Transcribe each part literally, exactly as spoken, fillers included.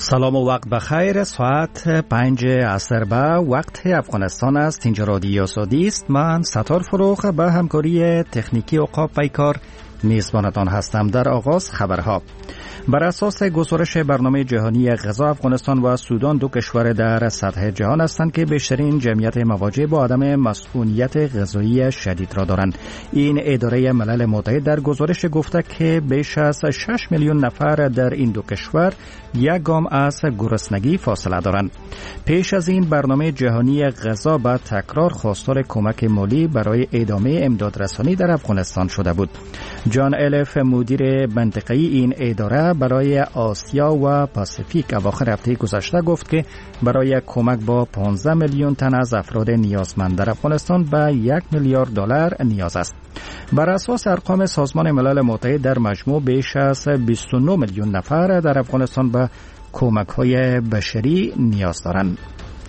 سلام و وقت بخیر. ساعت پنج عصر به وقت افغانستان است. اینجا رادیو آزادی است. من ستار فروغ به همکاری تکنیکی عقاب پیکار میزبانتان هستم. در آغاز خبرها. بر اساس گزارش برنامه جهانی غذا، افغانستان و سودان دو کشور در سطح جهان هستند که بیشترین جمعیت مواجه با عدم مسئولیت غذایی شدید را دارند. این اداره ملل متحد در گزارش گفته که بیش از شش میلیون نفر در این دو کشور یک گام از گرسنگی فاصله دارند. پیش از این برنامه جهانی غذا به تکرار خواستار کمک مالی برای ادامه امدادرسانی در افغانستان شده بود. جان الف، مدیر منطقه‌ای این اداره برای آسیا و پاسیفیک، اواخر هفته گذشته گفت که برای کمک با پانزده میلیون تن از افراد نیازمند در افغانستان به یک میلیارد دلار نیاز است. بر اساس ارقام سازمان ملل متحد در مجموع بیش از بیست و نه میلیون نفر در افغانستان به کمک‌های بشری نیاز دارند.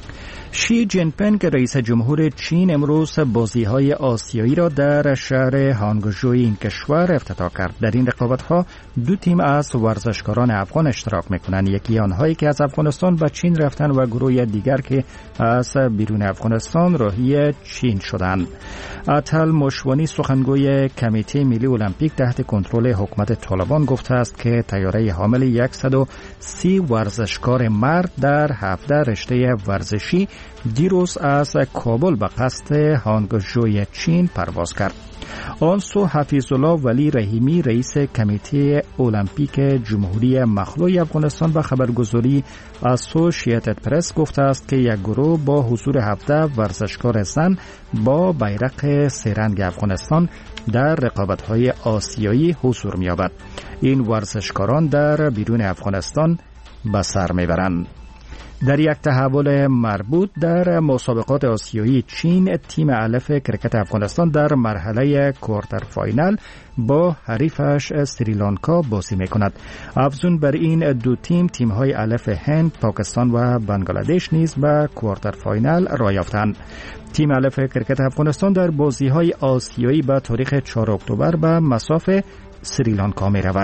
شی جین پینگ، رئیس جمهور چین، امروز بازی‌های آسیایی را در شهر هانگژو این کشور افتتاح کرد. در این رقابت‌ها دو تیم از ورزشکاران افغان اشتراک می‌کنند. یکی آنهایی که از افغانستان به چین رفتند و گروه دیگر که از بیرون افغانستان راهی چین شدند. اتل مشوانی، سخنگوی کمیته ملی المپیک تحت کنترل حکومت طالبان، گفته است که طیاره حامل صد و سی ورزشکار مرد در هفده رشته ورزشی دیروز از کابل به قصد هانگژوی چین پرواز کرد. آن سو حفیظالله ولی رحیمی، رئیس کمیته المپیک جمهوری مخلوع افغانستان، به خبرگزاری اسوسییتد پرس گفته است که یک گروه با حضور هفده ورزشکار زن با بیرق سه‌رنگ افغانستان در رقابت‌های آسیایی حضور می‌یابد. این ورزشکاران در بیرون افغانستان به سر می‌برند. در یک تحول مربوط در مسابقات آسیایی، چین، تیم الف کرکت افغانستان در مرحله کوارتر فاینال با حریفش سریلانکا بازی می‌کند. افزون بر این دو تیم، تیم‌های الف هند، پاکستان و بنگلادش نیز به کوارتر فاینال راه یافتند. تیم الف کرکت افغانستان در بازی‌های آسیایی به تاریخ چهارم اکتبر به مصاف سریلانکا می‌رود.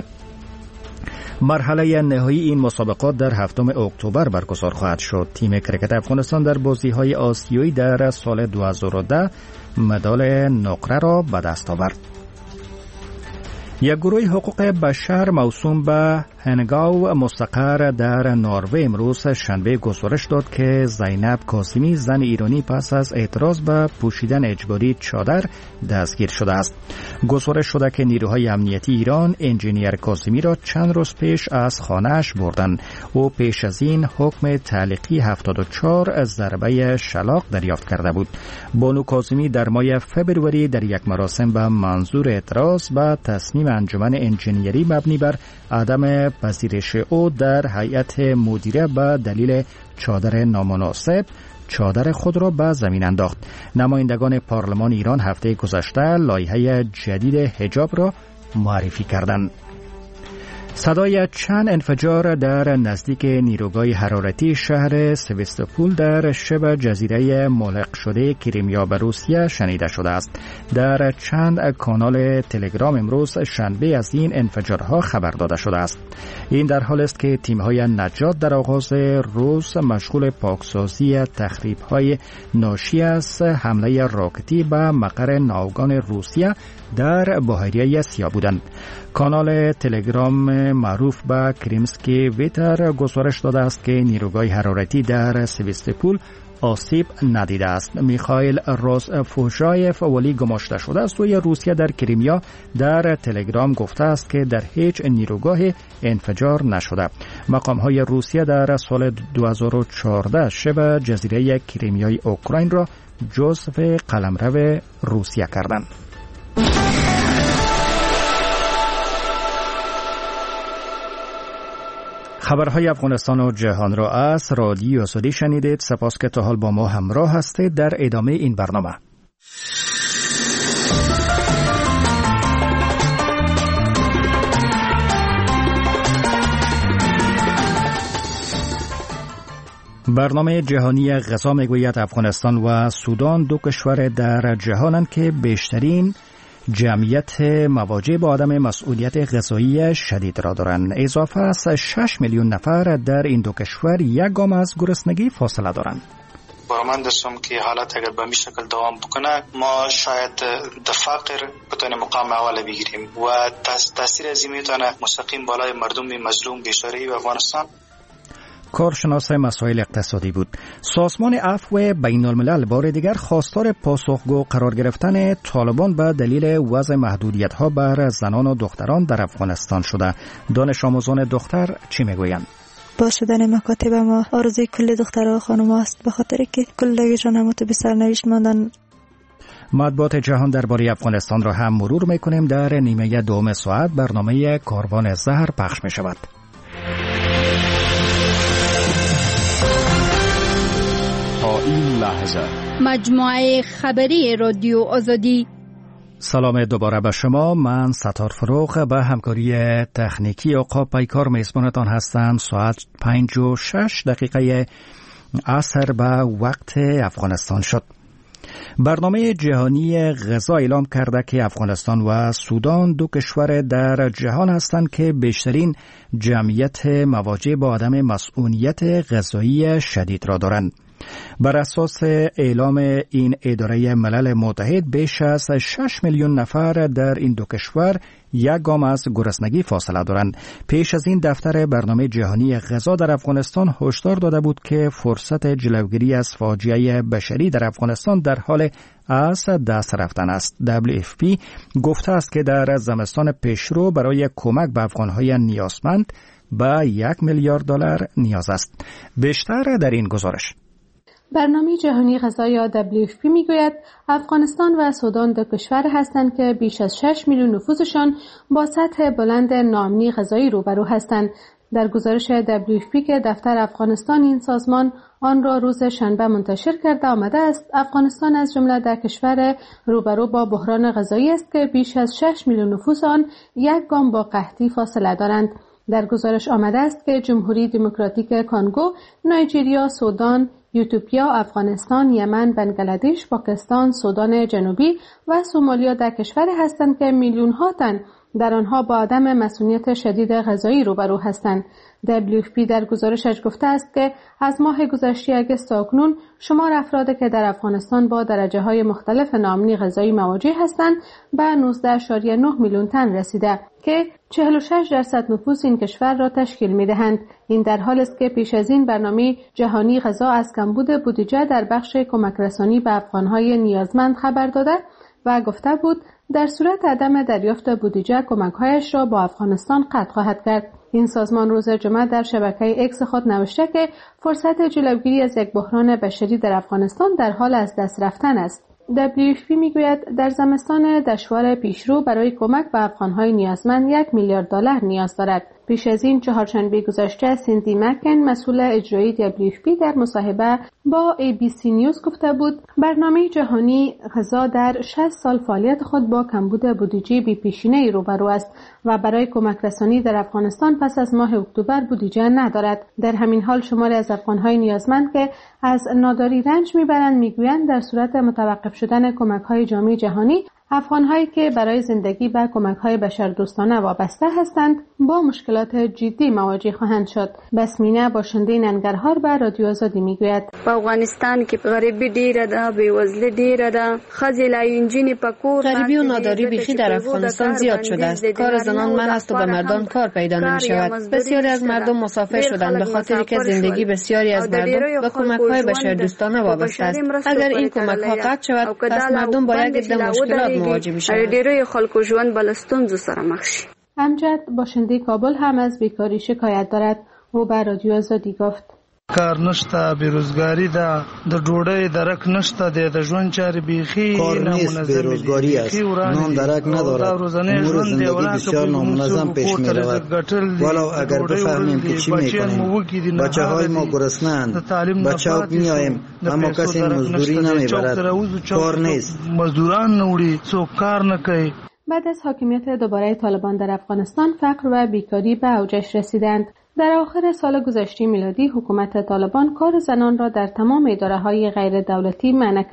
مرحله نهایی این مسابقات در هفتم اکتبر برگزار خواهد شد. تیم کرکت افغانستان در بازی‌های آسیایی در سال دو هزار و ده مدال نقره را به دست آورد. یک گروه حقوق بشر موسوم به هنگاو مستقر در نروژ امروز شنبه گزارش داد که زینب کاظمی، زن ایرانی، پس از اعتراض به پوشیدن اجباری چادر دستگیر شده است. گزارش شده که نیروهای امنیتی ایران انجینیر کاظمی را چند روز پیش از خانه‌اش بردند. او پیش از این حکم تعلیقی هفتاد و چهار ضربه شلاق دریافت کرده بود. بانو کاظمی در ماه فوریه در یک مراسم به منظور اعتراض به تصمیم انجمن انجینیری مبنی بر عدم پذیرش او در هیئت مدیره به دلیل چادر نامناسب چادر خود را به زمین انداخت. نمایندگان پارلمان ایران هفته گذشته لایحه جدید حجاب را معرفی کردند. صدای چند انفجار در نزدیک نیروگاه حرارتی شهر سوستوپول در شبه جزیره ملحق شده کریمیا به روسیه شنیده شده است. در چند کانال تلگرام امروز شنبه از این انفجارها خبر داده شده است. این در حال است که تیم‌های نجات در آغاز روز مشغول پاکسازی تخریب‌های ناشی از حمله راکتی به مقر ناوگان روسیه در بحیره سیاه بودند. کانال تلگرام معروف به کریمسکی ویتر گزارش داده است که نیروگاه حرارتی در سوستوپول آسیب ندیده است. میخائیل رازفوژایف، ولی گماشته شده از سوی روسیه در کریمیا، در تلگرام گفته است که در هیچ نیروگاه انفجار نشده. مقام‌های روسیه در سال دو هزار و چهارده شبه جزیره کریمیای اوکراین را جزو قلمرو روسیه کردند. خبرهای افغانستان و جهان را از رادیو آزادی شنیدید. سپاس که تا حال با ما همراه هستید. در ادامه این برنامه برنامه جهانی غذا میگوید افغانستان و سودان دو کشور در جهانند که بیشترین جمعیت مواجه با عدم مسئولیت غذایی شدید را دارند. اضافه از شش میلیون نفر در این دو کشور یک گام از گرسنگی فاصله دارند. باورمند هستم که حالت اگر به این شکل دوام بکنه ما شاید د فقر بتونیم مقام اول بگیریم و تاثیر از این میتونه مستقیم بالای مردم مظلوم بیچاره افغانستان. کارشناس مسائل اقتصادی بود. سازمان عفو بین الملل بار دیگر خواستار پاسخگو قرار گرفتن طالبان به دلیل وضع محدودیت‌ها بر زنان و دختران در افغانستان شده. دانش آموزان دختر چی میگویند؟ با شدن مکاتب ما آرزوی کل دخترها و خانم است، به خاطر که کلگیشان هم به سرنوشت ماندن. مطبوعات جهان درباره افغانستان را هم مرور میکنیم. در نیمه دوم ساعت برنامه کاروان زهر پخش می شود. تا این لحظه مجموعه خبری رادیو آزادی. سلام دوباره به شما. من ستار فروغ به همکاری تکنیکی عقاب پیکار میزبانتان هستم. ساعت پنج و شش دقیقه عصر به وقت افغانستان شد. برنامه جهانی غذا اعلام کرده که افغانستان و سودان دو کشور در جهان هستند که بیشترین جمعیت مواجه با عدم مسئولیت غذایی شدید را دارند. بر اساس اعلام این اداره ملل متحد بیش از شش میلیون نفر در این دو کشور یک گام از گرسنگی فاصله دارند. پیش از این دفتر برنامه جهانی غذا در افغانستان هشدار داده بود که فرصت جلوگیری از فاجعه بشری در افغانستان در حال از دست رفتن است. دبلیو اف پی گفته است که در زمستان پیشرو برای کمک به افغانهای نیازمند به یک میلیارد دلار نیاز است. بیشتر در این گزارش. برنامه جهانی غذا یا دبلیو اف پی میگوید افغانستان و سودان دو کشور هستند که بیش از شش میلیون نفوسشان با سطح بلند ناامنی غذایی روبرو هستند. در گزارش دبلیو اف پی که دفتر افغانستان این سازمان آن را روز شنبه منتشر کرده آمده است، افغانستان از جمله در کشور روبرو با بحران غذایی است که بیش از شش میلیون نفوس آن یک گام با قحطی فاصله دارند. در گزارش آمده است که جمهوری دموکراتیک کانگو، نایجریا، سودان، ایتیوپیا، افغانستان، یمن، بنگلادش، پاکستان، سودان جنوبی و سومالیا در کشوری هستند که میلیون ها تن در آنها با عدم مسئولیت شدید غذایی روبرو هستند. دبلیو اف پی در گزارشش گفته است که از ماه گذشته آگوست تا اکنون شمار افرادی که در افغانستان با درجه‌های مختلف ناامنی غذایی مواجه هستند به نوزده ممیز نه میلیون تن رسیده که چهل و شش درصد نفوس این کشور را تشکیل می‌دهند. این در حالی است که پیش از این برنامه جهانی غذا از کمبود بودجه در بخش کمک رسانی به افغان‌های نیازمند خبر داده و گفته بود در صورت عدم دریافت بودجه کمک‌هایش را با افغانستان قطع خواهد کرد. این سازمان روز جمعه در شبکه اکس خود نوشته که فرصت جلوگیری از یک بحران بشری در افغانستان در حال از دست رفتن است. دبلیو اف پی میگوید در زمستان دشوار پیشرو برای کمک به افغان‌های نیازمند یک میلیارد دلار نیاز دارد. پیش از این چهارشنبه گذشته سیندی مکن مسئول اجرایی دبلیو اف پی در مصاحبه با ای بی سی نیوز گفته بود برنامه جهانی غذا در شصت سال فعالیت خود با کمبود بودجه بی‌پیشینه‌ای روبرو است و برای کمک رسانی در افغانستان پس از ماه اکتبر بودجه ندارد. در همین حال شماری از افغان‌های نیازمند که از ناداری رنج میبرند میگویند در صورت متوقف شدن کمک‌های جامعه جهانی افغان‌هایی که برای زندگی به کمک‌های بشردوستانه وابسته هستند با مشکلات جدی مواجه خواهند شد. بسمینه باشنده ننگرهار به رادیو آزادی میگوید په افغانستان کې غریبی ډیره ده، بیوزلی ډیره ده، ښځې لا انجینې په کور غریبی و ناداری بیخی در افغانستان زیاد شده است. کار زنان من است و به مردان کار پیدا نمی‌شود. بسیاری از مردم مسافر شدند به خاطر که زندگی بسیاری از مردم به کمک‌های بشردوستانه وابسته است. اگر این کمک‌ها قطع شود پس مردم با یک عده مشکلات مواجه می‌شوند. ډیری خلکو ژوند بل ستونزو سره مخ شي. امجد باشنده کابل هم از بیکاری شکایت دارد. او به رادیو آزادی گفت کار نشته، بیروزگاری ده، د ډوډۍ درک نشته، د ژوند چارې بیخي کار نیست، بیروزگاری است، نان درک ندارد، امور زندگی بسیار نامنظم پیش می رود. ولو اگر بفهمیم که چی می کنیم، بچه های ما گرسنه‌اند، به چوک می آییم اما کسی مزدوری نمی برد، کار نیست، مزدوران نوړي، څوک کار نه کوي. بعد از حاکمیت دوباره طالبان در افغانستان فقر و بیکاری به اوجش رسیدند. در آخر سال گذشته میلادی حکومت طالبان کار زنان را در تمام اداره‌های غیر دولتی منع کرد.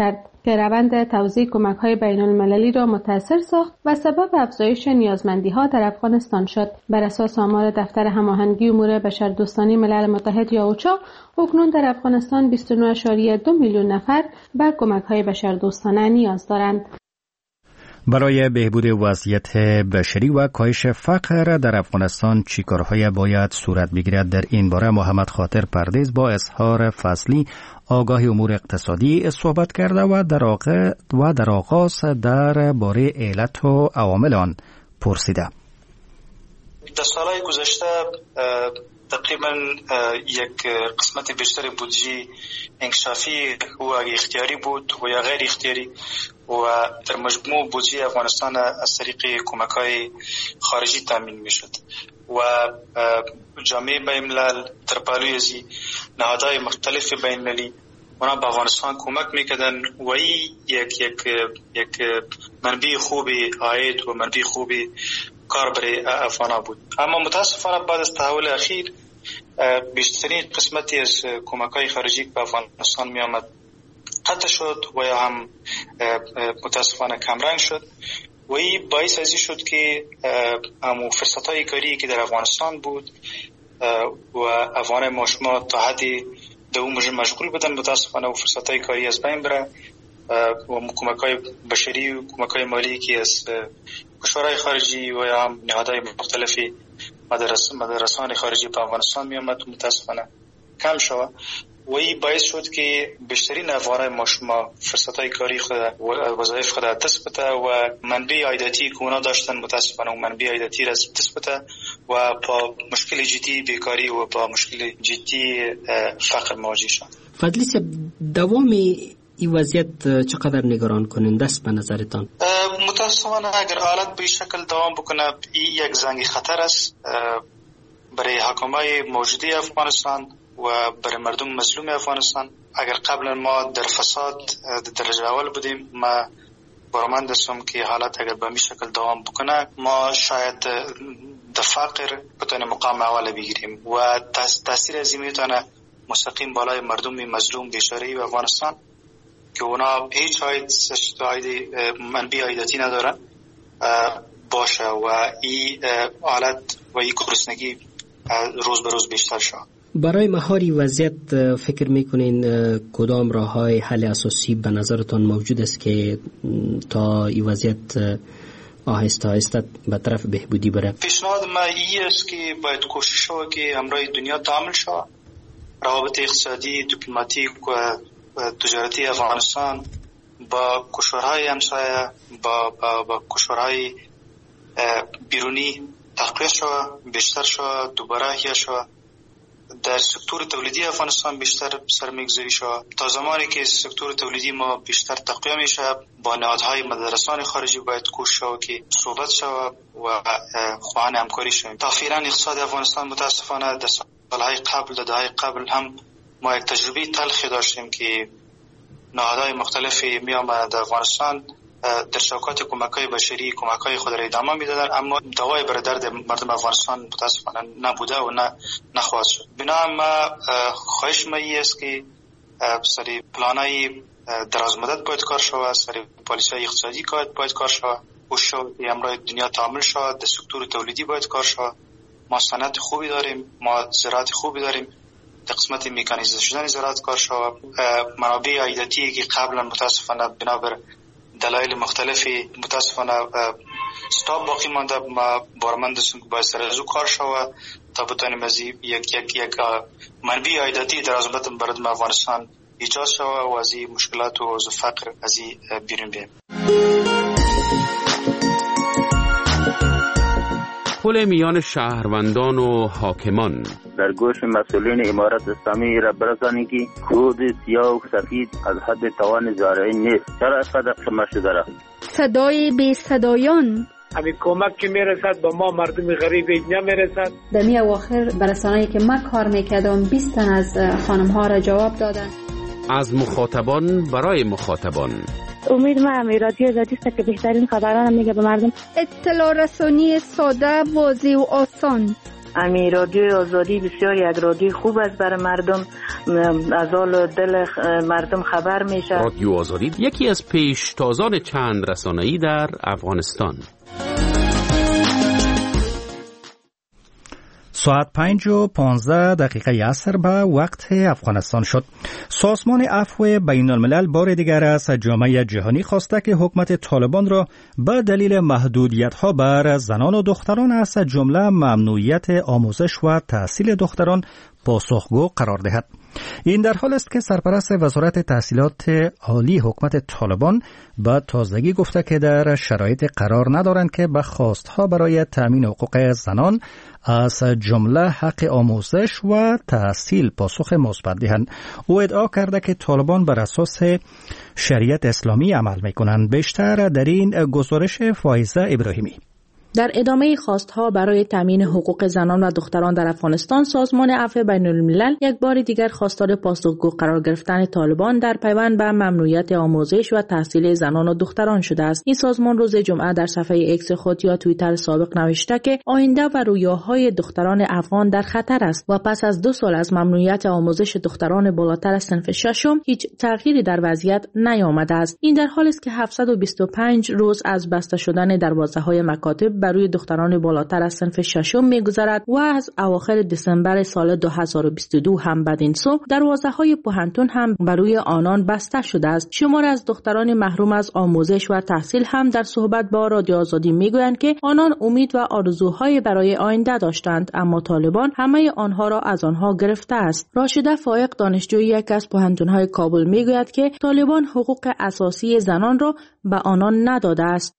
که روند توزیع کمک‌های بین‌المللی را متأثر ساخت و سبب افزایش نیازمندی‌ها در افغانستان شد. بر اساس آمار دفتر هماهنگی امور بشردوستانه ملل متحد یا اوچا، اکنون در افغانستان بیست و نه ممیز دو میلیون نفر به کمک‌های بشردوستانه نیاز دارند. برای بهبود وضعیت بشری و کاهش فقر در افغانستان چی کارهای باید صورت بگیرد؟ در این باره محمد خاطر پردیس با اظهار فصلی آگاه امور اقتصادی صحبت کرده و در آغاز و در آغاز در باره علت و عوامل آن پرسیده. در سالهای گذشته تقریبا یک قسمت بیشتر بودجه انکشافی و اختیاری بود و یا غیر اختیاری و در مجموع بودجه افغانستان از طریق کمک‌های خارجی تامین می‌شد و جامعه بین‌الملل در پالوی از نهادهای مختلف بین‌المللی اونا به افغانستان کمک می‌کردن و این یک یک یک منبع خوب عاید و منبع خوب کار برای افغانا بود. اما متاسفانه بعد از تحول اخیر بیشترین قسمتی از کمک‌های خارجی به افغانستان می آمد قطع شد و یا هم متاسفانه کمرنگ شد و این باعث ازی شد که همون فرصت‌های کاری که در افغانستان بود و افغان ما شما تا حدی دوم مشغول بودن، متاسفانه و فرصت‌های کاری از بین بره و کمک‌های بشری و کمک‌های مالی که از کشورهای خارجی و یا هم نهادهای مختلفی مدرس مدرسان خارجی به افغانستان می آمد متاسفانه کم شد و این باعث شد که بیشترین افغانای ما شما فرصت‌های کاری خود و وظایف خود دست بده و منبع عایداتی که اونا داشتن متاسفانه و منبع عایداتی را دست بده و با مشکل جدی بیکاری و با مشکل جدی فقر مواجه شد. فضلی صاحب، دوام این وضعیت چقدر نگران کننده است به نظرتان؟ متاسفانه اگر حالت به شکل دوام بکنه این یک زنگ خطر است برای حکومت موجوده افغانستان و برای مردم مظلوم افغانستان. اگر قبلا ما در فساد در درجه اول بودیم، ما برآمد هستم که حالت اگر به این شکل دوام بکنه ما شاید در فقر بتونیم مقام اول بگیریم و تاثیر از این میتونه مستقیم بالای مردم مظلوم بیچاره و افغانستان که اونا هیچ عاید منبع عایداتی ندارن باشه و این حالت و این گرسنگی روز به روز بیشتر شد. برای مهار وضعیت فکر میکنین کدام راه‌های حل اساسی به نظرتان موجود است که تا این وضعیت آهسته آهسته به طرف بهبودی بره؟ پیشنهاد ما این است که باید کوشش ها که همراه دنیا تعامل شود، روابط اقتصادی، دیپلماتیک و تجارتی افغانستان با کشورهای همسایه با با, با کشورهای بیرونی تقویت شود، بیشتر شود، دوباره احیا شود. در سکتور تولیدی افغانستان بیشتر سرمایه‌گذاری شود. تا زمانی که سکتور تولیدی ما بیشتر تقویت میشه با نهادهای مدرسان خارجی باید کوشش شود که صحبت شود و خواهان همکاری شویم. تأخیراً اقتصاد افغانستان متاسفانه در سالهای قبل در دههای قبل هم ما یک تجربه تلخی داشتیم که نهادهای مختلفی می آمدند در افغانستان در شوکات کمک‌های بشری کمک‌های خود را ادامه می‌دادند، اما دوای بر درد مردم افغانستان متاسفانه نبوده و نه نخواهد شد. بنابراین ما خواهش ما است که سری پلان‌های درازمدت باید کار شود، سری پالیسی‌های اقتصادی باید کار شود، و شود که امروز دنیا تعامل شود، در سکتور تولیدی باید کار شود. ما صنعت خوبی داریم، ما زراعت خوبی داریم، در قسمت مکانیزه شدن زراعت کار شود. منابع عایداتی که قبلا متاسفانه بنابر دلایل مختلفی متاسفانه استاب باقی مانده، ما بارمند هستیم که باید سر از او کار شود تا بتانیم از یک یک یک منبع عایداتی در ازمت مردم افغانستان ایجاد شود و از این مشکلات و از فقر از این بیرون بیاییم. پل میان شهروندان و حاکمان در گوش مسئولین امارت اسلامی را برسانید که کود سیاه و سفید از حد توان زارعین نیست. چرا اینقدر کم شده را؟ صدای بی صدایان، همین کمک که میرسد با ما مردم غریب نمیرسد. در می اواخر برسانه‌ای که من کار میکردم بیست تن از خانم ها را جواب دادن. از مخاطبان برای مخاطبان. امید ما هم رادیو آزادی است که بهترین خبران میگه به مردم. اطلاع رسانی ساده، واضح و آسان. امی رادیو آزادی بسیار یک رادیو خوب است برای مردم، از حال دل مردم خبر میشه. رادیو آزادی یکی از پیشتازان چند رسانه‌ای در افغانستان. ساعت پنج و پانزده دقیقه عصر به وقت افغانستان شد. سازمان عفو بین الملل بار دیگر از جامعه جهانی خواسته که حکومت طالبان را به دلیل محدودیت‌ها بر زنان و دختران از جمله ممنوعیت آموزش و تحصیل دختران پاسخگو قرار دهد. این در حال است که سرپرست وزارت تحصیلات عالی حکومت طالبان به تازگی گفته که در شرایط قرار ندارند که به خواستها برای تأمین حقوق زنان از جمله حق آموزش و تحصیل پاسخ مثبت دهند. او ادعا کرده که طالبان بر اساس شریعت اسلامی عمل می‌کنند. بیشتر در این گزارش فائزه ابراهیمی. در ادامه خواستها برای تامین حقوق زنان و دختران در افغانستان، سازمان عفو بین الملل یک بار دیگر خواستار پاسخگو قرار گرفتن طالبان در پیوند به ممنوعیت آموزش و تحصیل زنان و دختران شده است. این سازمان روز جمعه در صفحه اکس خود یا توییتر سابق نوشته که آینده و رویاهای دختران افغان در خطر است و پس از دو سال از ممنوعیت آموزش دختران بالاتر از صنف ششم هیچ تغییری در وضعیت نیامده است. این در حالی است که هفتصد و بیست و پنج روز از بسته شدن دروازه‌های مکاتب بر روی دختران بالاتر از صنف ششم می‌گذرد و از اواخر دسامبر سال دو هزار و بیست و دو هم بدین سو دروازه‌های پوهنتون هم بر روی آنان بسته شده است. شمار از دختران محروم از آموزش و تحصیل هم در صحبت با رادیو آزادی میگویند که آنان امید و آرزوهای برای آینده داشتند، اما طالبان همه آنها را از آنها گرفته است. راشده فائق، دانشجوی یک از پوهنتون‌های کابل میگوید که طالبان حقوق اساسی زنان را به آنان نداده است.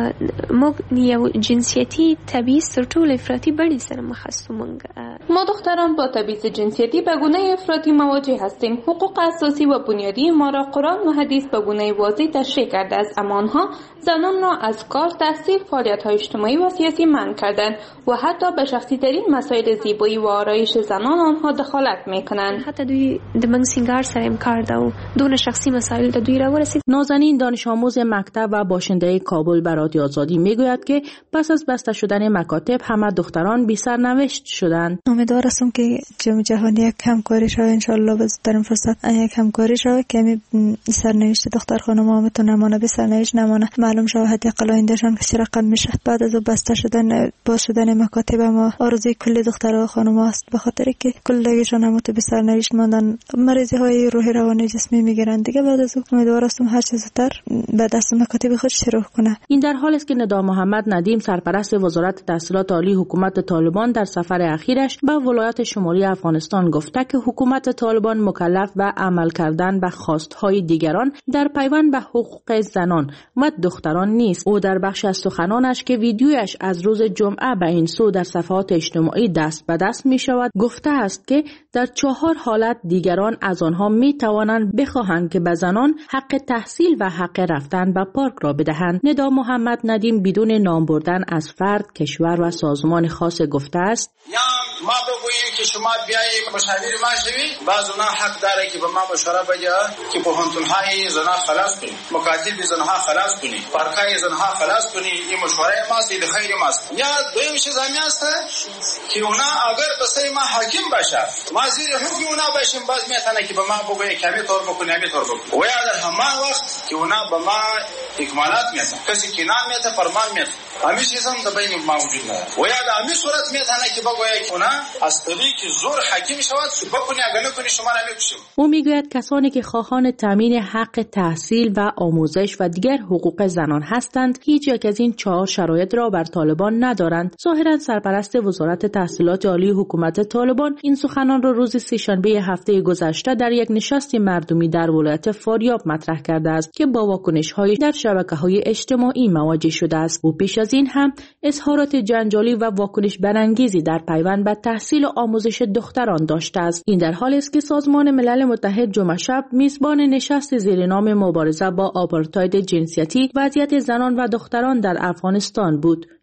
ما یو جنسیتی تبعیض تر ټولو افراطي بڼې سره مخ هستو. ما دختران با تبعیض جنسیتی به گونه افراطی مواجه هستیم. حقوق اساسی و بنیادی ما را قرآن و حدیث به گونه واضح تشریح کرده است، اما آنها زنان را از کار، تحصیل، فعالیت‌های اجتماعی و سیاسی منع کردند و حتی به شخصی ترین مسائل زیبایی و آرایش زنان آنها دخالت می‌کنند. حتی دوی د منګ سینګار سره هم کار ده او دونه شخصی مسائل د دوی را ورسید. نازنین، دانش آموز مکتب و باشنده کابل، به رادیو آزادی میگوید که پس از بسته شدن مکاتب همه دختران بی سرنوشت شدند. امیدوار هستم که جام جهانی یک همکاری شود، ان شاء الله در این فرصت یک همکاری شود که می سرنوشت دختر خانم‌ها میتونه نمونه به سرنوشت نمونه معلوم شود حداقل آیندهشان که چه رقم میشه. بعد از بسته شدن باز شدن مکاتب ما آرزوی کل دخترها و خانم‌ها است، به خاطر که کلشون هم به سرنوشت ماندن، مریضی های روحی روانی جسمی میگیرند دیگه. بعد از امیدوار هستم هر چه زودتر به دست مکاتب خود شروع کنه. این در حالی است که ندا محمد ندیم، سرپرست وزارت تحصیلات عالی حکومت طالبان، در سفر اخیرش به ولایت شمالی افغانستان گفته که حکومت طالبان مکلف به عمل کردن به خواستهای دیگران در پیوند به حقوق زنان و دختران نیست. او در بخش از سخنانش که ویدیویش از روز جمعه به این سو در صفحات اجتماعی دست به دست می شود گفته است که در چهار حالت دیگران از آنها می توانند بخواهند که به زنان حق تحصیل و حق رفتن به پارک را بدهند. ندا محمد ندیم بدون نام بردن از فرد، کشور و سازمان خاص گفته است: یا ما بگوییم که شما بیایید مشاور ما شوید، بعض اونا حق داره که به ما مشوره بده که پوهنتون‌های زنها خلاص کنید، مکاتب زنها خلاص کنید، پارک‌های زنها خلاص کنید. این مشوره ماست، این خیر ماست. یا دویم چیز هم هست که اونا اگر به سر ما حاکم باشه، ما زیر حکم اونا باشیم، باز میتونه که به ما بگویه که همین طور بکنی، همین طور بکنی. و یا در همان وقت که اونا به ما اکمالات میتونه، کسی که نام میته فرمان میته، همین چیز هم در بین موجود نه. و یا در همین صورت میتونه که بگویه که اونا از طریق زور حاکم شود، بکنی اگر نکنی شما را میکشیم. او میگوید کسانی که خواهان تامین حق تحصیل و آموزش و دیگر حقوق زنان هستند هیچ یک از این چهار شرایط را بر طالبان ندارند. ظاهرا سرپرست وزارت تحصیلات عالی حکومت طالبان این سخنان را روز سه‌شنبه هفته گذشته در یک نشست مردمی در ولایت فاریاب مطرح کرده است که با واکنش‌های در شبکه‌های اجتماعی مواجه شده است. او پیش از این هم اظهارات جنجالی و واکنش برانگیزی در پیوند به تحصیل و آموزش دختران داشته است. این در حالی است که سازمان ملل متحد جمعه شب میزبان نشست زیر نام مبارزه با آپارتاید جنسیتی، وضعیت زنان و دختران در افغانستان بود.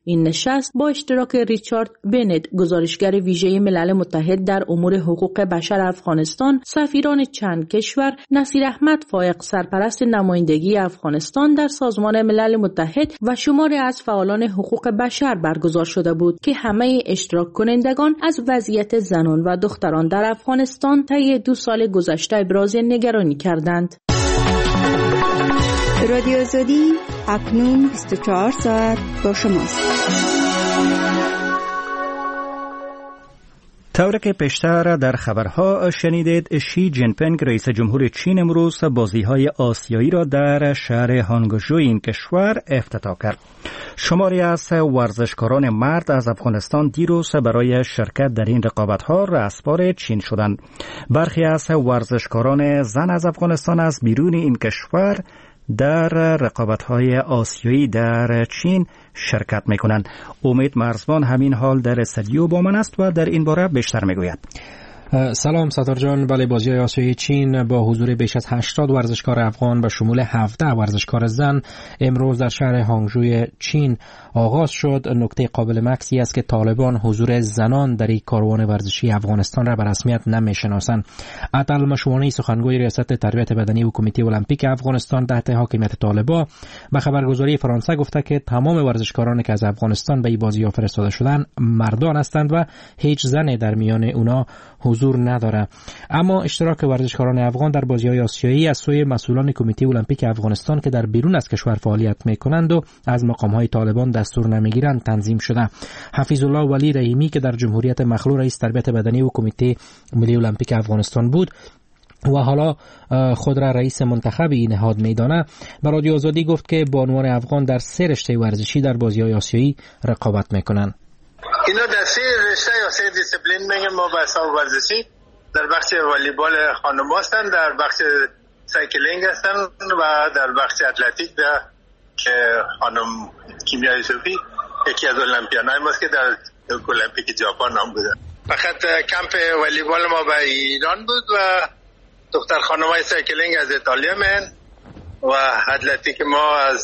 این نشست با اشتراک ریچارد بنت، گزارشگر ویژه ملل متحد در امور حقوق بشر افغانستان، سفیران چند کشور، نصیر احمد فائق سرپرست نمایندگی افغانستان در سازمان ملل متحد و شماری از فعالان حقوق بشر برگزار شده بود که همه اشتراک کنندگان از وضعیت زنان و دختران در افغانستان طی دو سال گذشته ابراز نگرانی کردند. رادیو آزادی اکنون بیست و چهار ساعت با شماست. طوری که پیشتر در خبرها شنیدید، شی جین پینگ رئیس جمهور چین امروز بازی‌های آسیایی را در شهر هانگژو این کشور افتتاح کرد. شماری از ورزشکاران مرد از افغانستان دیروز برای شرکت در این رقابت‌ها رسپار چین شدند. برخی از ورزشکاران زن از افغانستان از بیرون این کشور در رقابت‌های آسیایی در چین شرکت می‌کنند. امید مرزبان همین حال در استودیو با من است و در این باره بیشتر می‌گوید. سلام ستار جان. بله، بازی‌های آسیایی چین با حضور بیش از هشتاد ورزشکار افغان به شمول هفده ورزشکار زن امروز در شهر هانگژوی چین آغاز شد. نکته قابل مکسی است که طالبان حضور زنان در این کاروان ورزشی افغانستان را به رسمیت نمی‌شناسند. عطل مشوانی، سخنگوی ریاست تربیت بدنی و کمیته المپیک افغانستان تحت حاکمیت طالبان، به خبرگزاری فرانسه گفته که تمام ورزشکارانی که از افغانستان به این بازی‌ها فرستاده شدند مردان هستند و هیچ زنی در میان اونا حضور نداره. اما اشتراک ورزشکاران افغان در بازی‌های آسیایی از سوی مسئولان کمیته المپیک افغانستان که در بیرون از کشور فعالیت می‌کنند و از مقام‌های طالبان دستور نمی‌گیرند تنظیم شده. حفیظ الله ولی رحیمی که در جمهوریت مخلوع رئیس تربیت بدنی و کمیته ملی المپیک افغانستان بود و حالا خود را رئیس منتخب این نهاد میدانه، به رادیو آزادی گفت که بانوان افغان در سه رشته ورزشی در بازی‌های آسیایی رقابت می‌کنند. اینا در سه رشته یا سه دیسیپلین میگن ما به حساب ورزشی. در بخش والیبال خانم هستن، در بخش سایکلینگ هستن و در بخش اتلتیک ده که خانم کیمیا یوسفی یکی از المپیانای ماست که در المپیک ژاپن نام بوده. فقط کمپ والیبال ما به ایران بود و دختر خانمای سایکلینگ از ایتالیا من و اتلتیک ما از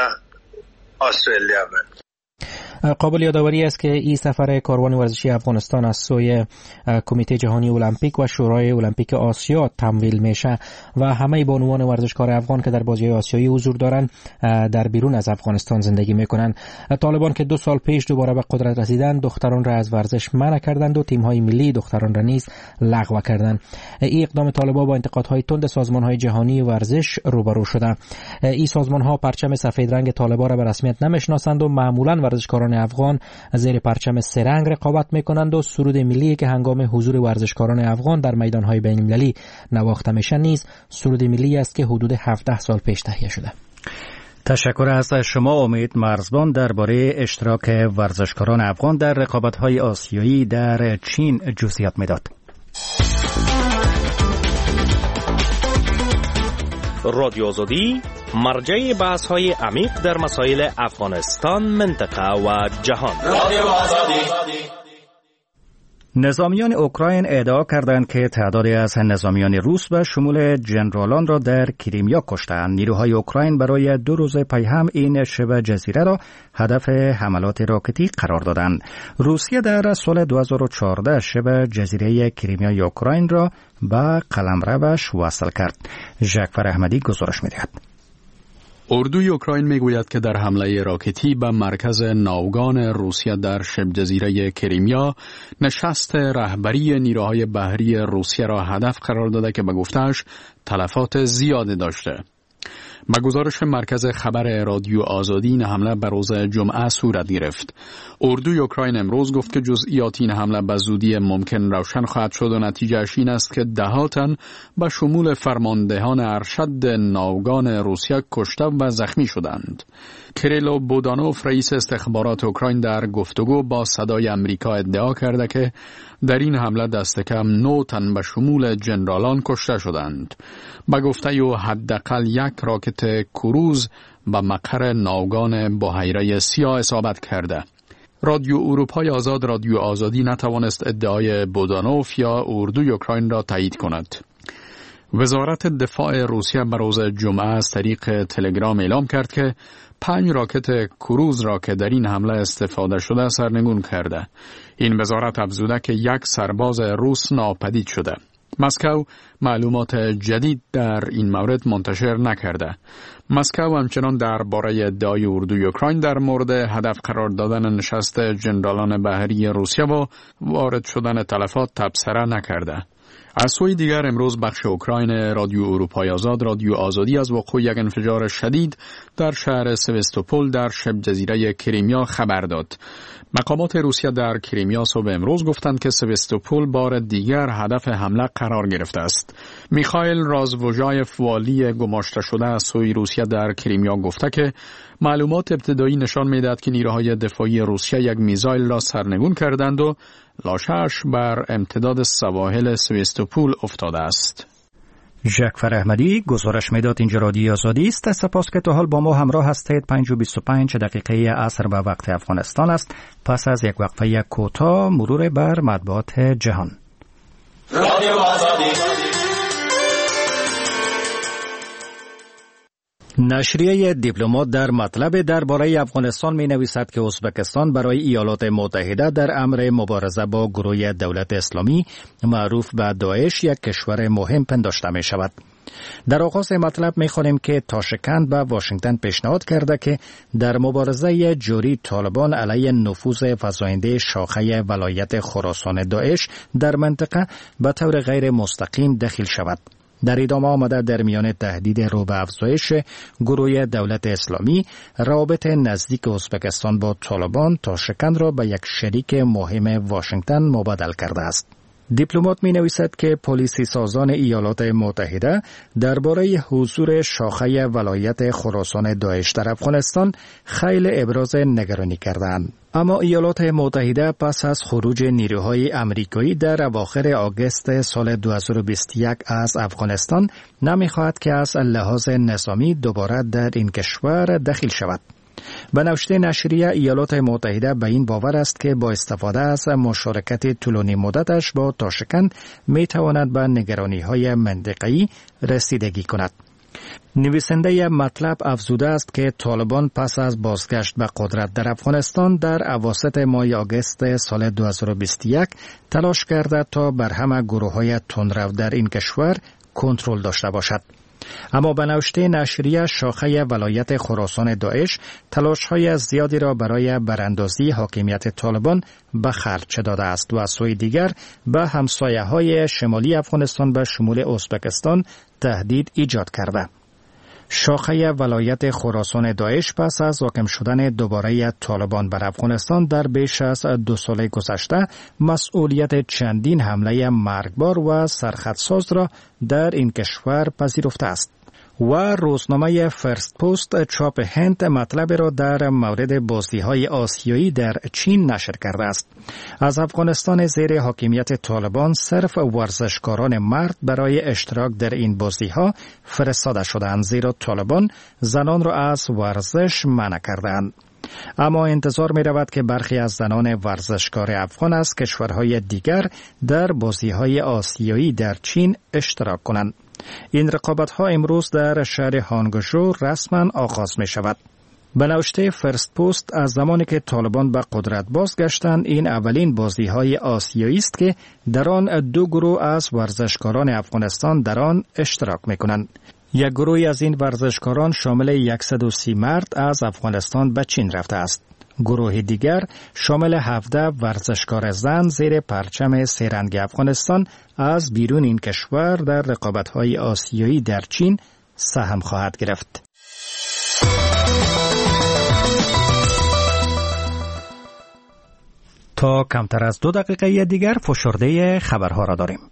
استرالیا من. قابل یادآوری است که این سفر کاروان ورزشی افغانستان از سوی کمیته جهانی المپیک و شورای المپیک آسیا تمویل میشه و همه بانوان ورزشکار افغان که در بازی‌های آسیایی حضور دارند در بیرون از افغانستان زندگی میکنند. طالبان که دو سال پیش دوباره به قدرت رسیدند، دختران را از ورزش منع کردند و تیم‌های ملی دختران را نیز لغو کردند. این اقدام طالبان با انتقادهای تند سازمان‌های جهانی ورزش روبرو شده. این سازمان‌ها پرچم سفید رنگ طالبان را به رسمیت نمیشناسند و معمولاً ورزشکاران افغان زیر پرچم سه رنگ رقابت میکنند و سرود ملی که هنگام حضور ورزشکاران افغان در میدانهای بین المللی نواخته میشه نیز سرود ملی است که حدود هفده سال پیش تهیه شده. تشکر از شما امید مرزبان درباره اشتراک ورزشکاران افغان در رقابت‌های آسیایی در چین جزئیات میداد. رادیو آزادی مرجع بحث های عمیق در مسائل افغانستان، منطقه و جهان. رادیو آزادی. نظامیان اوکراین ادعا کردند که تعدادی از نظامیان روس به شمول جنرالان را در کریمیا کشتند. نیروهای اوکراین برای دو روز پی هم این شبه جزیره را هدف حملات راکتی قرار دادند. روسیه در سال دو هزار و چهارده شبه جزیره کریمیای اوکراین را به قلمروش وصل کرد. ژاکفر احمدی گزارش می‌دهد. اردوی اوکراین میگوید که در حمله راکتی به مرکز ناوگان روسیه در شبه جزیره کریمیا نشست رهبری نیروهای بحری روسیه را هدف قرار داده که به گفته‌اش تلفات زیادی داشته. به گزارش مرکز خبر رادیو آزادی این حمله به روز جمعه صورت گرفت. اردوی اوکراین امروز گفت که جزئیات این حمله به زودی ممکن روشن خواهد شد و نتیجهش این است که ده تن به شمول فرماندهان ارشد ناوگان روسیه کشته و زخمی شدند. کریلو بودانوف رئیس استخبارات اوکراین در گفتگو با صدای امریکا ادعا کرده که در این حمله دست کم نه تن به شمول جنرالان کشته شدند. به گفته او حداقل یک راکت کروز به مقر ناوگان بحیره سیاه اصابت کرده. رادیو اروپای آزاد رادیو آزادی نتوانست ادعای بودانوف یا اردوی اوکراین را تایید کند. وزارت دفاع روسیه به روز جمعه از طریق تلگرام اعلام کرد که پنج راکت کروز را که در این حمله استفاده شده سرنگون کرده. این وزارت افزوده که یک سرباز روس ناپدید شده. مسکو معلومات جدید در این مورد منتشر نکرده. مسکو همچنان درباره ادعای اردوی اوکراین در مورد هدف قرار دادن نشست ژنرالان بحری روسیه و وارد شدن تلفات تبصره نکرده. از سوی دیگر امروز بخش اوکراین رادیو اروپای آزاد رادیو آزادی از وقوع یک انفجار شدید در شهر سوستوپول در شبه جزیره کریمیا خبر داد. مقامات روسیه در کریمیا صبح امروز گفتند که سوستوپول بار دیگر هدف حمله قرار گرفته است. میخائیل رازوژایف والی گماشته شده از سوی روسیه در کریمیا گفته که معلومات ابتدایی نشان می‌دهد که نیروهای دفاعی روسیه یک میزایل را سرنگون کردند و لاشه‌اش بر امتداد سواحل سوستوپول افتاده است. ژاکفر احمدی گزارش میداد. اینجا رادیو آزادی است. سپاس که تا حال با ما همراه هستید. پنج و بیست و پنج دقیقه عصر به وقت افغانستان است. پس از یک وقفه کوتاه مرور بر مطبوعات جهان. رادیو آزادی. نشریه دیپلمات در مطلب درباره افغانستان می نویسد که ازبکستان برای ایالات متحده در امر مبارزه با گروه دولت اسلامی معروف به داعش یک کشور مهم پنداشته می شود. در آغاز مطلب می خوانیم که تاشکند به واشنگتن پیشنهاد کرده که در مبارزه جاری طالبان علیه نفوذ فزاینده شاخه ولایت خراسان داعش در منطقه به طور غیر مستقیم دخیل شود. در ادامه آمده در میان تهدید رو به افزایش گروه دولت اسلامی، روابط نزدیک ازبکستان با طالبان تاشکند را به یک شریک مهم واشنگتن مبادل کرده است. دیپلمات می نویسد که پلیسی سازان ایالات متحده درباره حضور شاخه ولایت خراسان داعش در افغانستان خیلی ابراز نگرانی کردند. اما ایالات متحده پس از خروج نیروهای امریکایی در اواخر آگوست سال دو هزار و بیست و یک از افغانستان نمی‌خواهد که از لحاظ نظامی دوباره در این کشور دخیل شود. به نوشته نشریه ایالات متحده به این باور است که با استفاده از مشارکت طولانی مدتش با تاشکند می تواند به نگرانی‌های منطقه‌ای رسیدگی کند. نویسنده مطلب افزوده است که طالبان پس از بازگشت به قدرت در افغانستان در اواسط ماه آگوست سال دو هزار و بیست و یک تلاش کرده تا بر همه گروه‌های تندرو در این کشور کنترل داشته باشد. اما به نوشته نشریه شاخه ولایت خراسان داعش تلاش‌های زیادی را برای براندازی حاکمیت طالبان به خرج داده است و از سوی دیگر به همسایه‌های شمالی افغانستان به شمول ازبکستان تهدید ایجاد کرده. شاخه ولایت خراسان داعش پس از حاکم شدن دوباره طالبان بر افغانستان در بیش از دو سال گذشته مسئولیت چندین حمله مرگبار و سرخطساز را در این کشور پذیرفته است. و روزنامه فرست پست چاپ هند مطلب را در مورد بازی‌های آسیایی در چین نشر کرده است. از افغانستان زیر حاکمیت طالبان صرف ورزشکاران مرد برای اشتراک در این بازی‌ها فرستاده شدند، زیرا طالبان زنان را از ورزش منع کردند. اما انتظار می رود که برخی از زنان ورزشکار افغان از کشورهای دیگر در بازی‌های آسیایی در چین اشتراک کنند. این رقابت‌ها امروز در شهر هانگژو رسما آغاز می شود. به نوشته فرست پست از زمانی که طالبان به قدرت بازگشتند این اولین بازی‌های آسیایی است که در آن دو گروه از ورزشکاران افغانستان در آن اشتراک می‌کنند. یک گروه از این ورزشکاران شامل صد و سی مرد از افغانستان به چین رفته است. گروه دیگر شامل هفده ورزشکار زن زیر پرچم سه‌رنگ افغانستان از بیرون این کشور در رقابت‌های آسیایی در چین سهم خواهد گرفت. تا کمتر از دو دقیقه دیگر فشرده خبرها را داریم.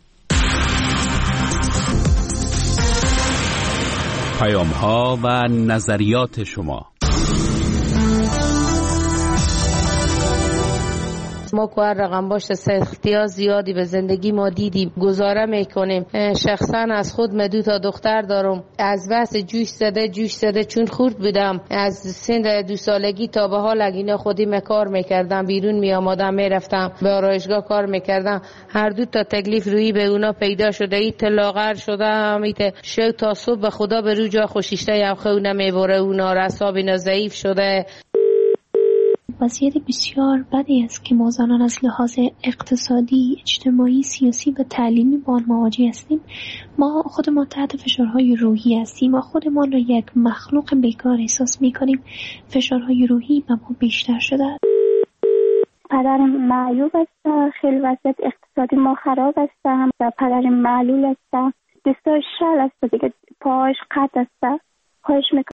پیام‌ها و نظریات شما. است. ما که هر رقم باشه سختی‌ها زیادی به زندگی ما دیدیم، گزاره میکنیم. شخصا از خود من دو تا دختر دارم، از بس جوش زده جوش زده چون خورد بودم از سن دو سالگی تا به حال اگه خودی من کار میکردم، بیرون می آمدم میرفتم به آرایشگاه کار میکردم. هر دو تا تکلیف روی به اونا پیدا شده، ایت لاغر شده هم ایت شو تا صبح به خدا به رو جا خوشیشته یا خونه میبره، اونا رساب اینا ضعیف شده. وضعیت بسیار بدی است که ما زنان از لحاظ اقتصادی، اجتماعی، سیاسی و تعلیمی با آن مواجه هستیم. ما خودمان تحت فشارهای روحی هستیم. ما خودمان را یک مخلوق بیکار احساس می‌کنیم. فشارهای روحی به ما بیشتر شده است. پدرم معیوب است، خیلی وضعیت اقتصادی ما خراب است و پدرم معلول است، دستاش شل است دیگه، پاهاش قطع است. خواهش میکنم